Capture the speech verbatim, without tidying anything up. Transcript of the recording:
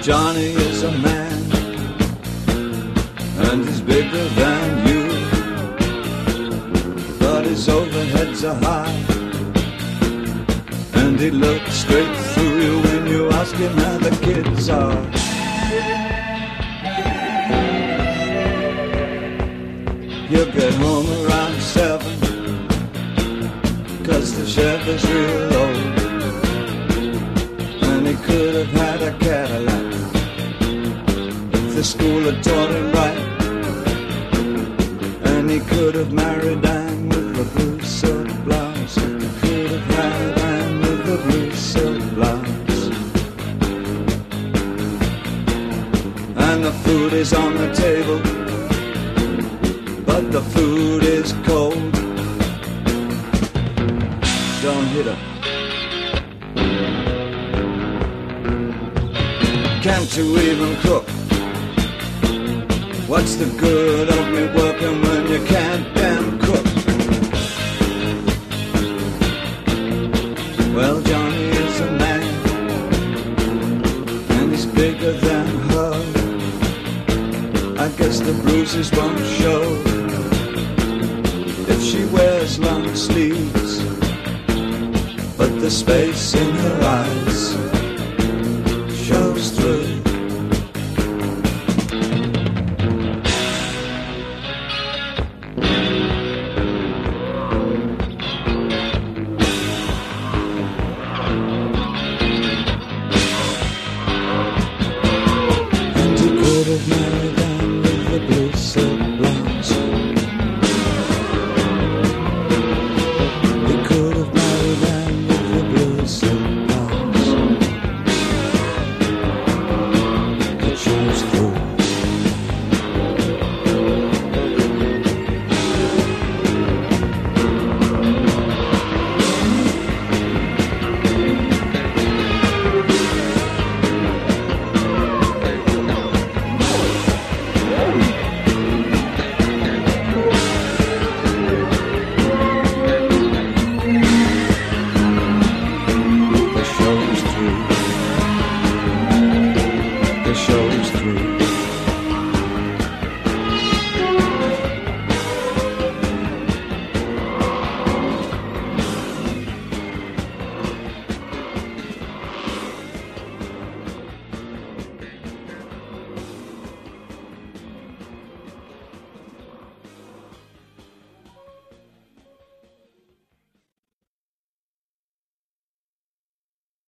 Johnny is a man, and he's bigger than you, but his overheads are high, and he looks straight through you when you ask him how the kids are. He'll get home around seven, 'cause the chef is real old, and he could have had a Cadillac if the school had taught him right, and he could have married Anne with the blue silk blouse. He could have had Anne with the blue silk blouse. And the food is on the table, but the food is cold. Don't hit her. Can't you even cook? What's the good of me working when you can't damn cook? Well, Johnny is a man, and he's bigger than her. I guess the bruises won't show if she wears long sleeves, but the space in her eyes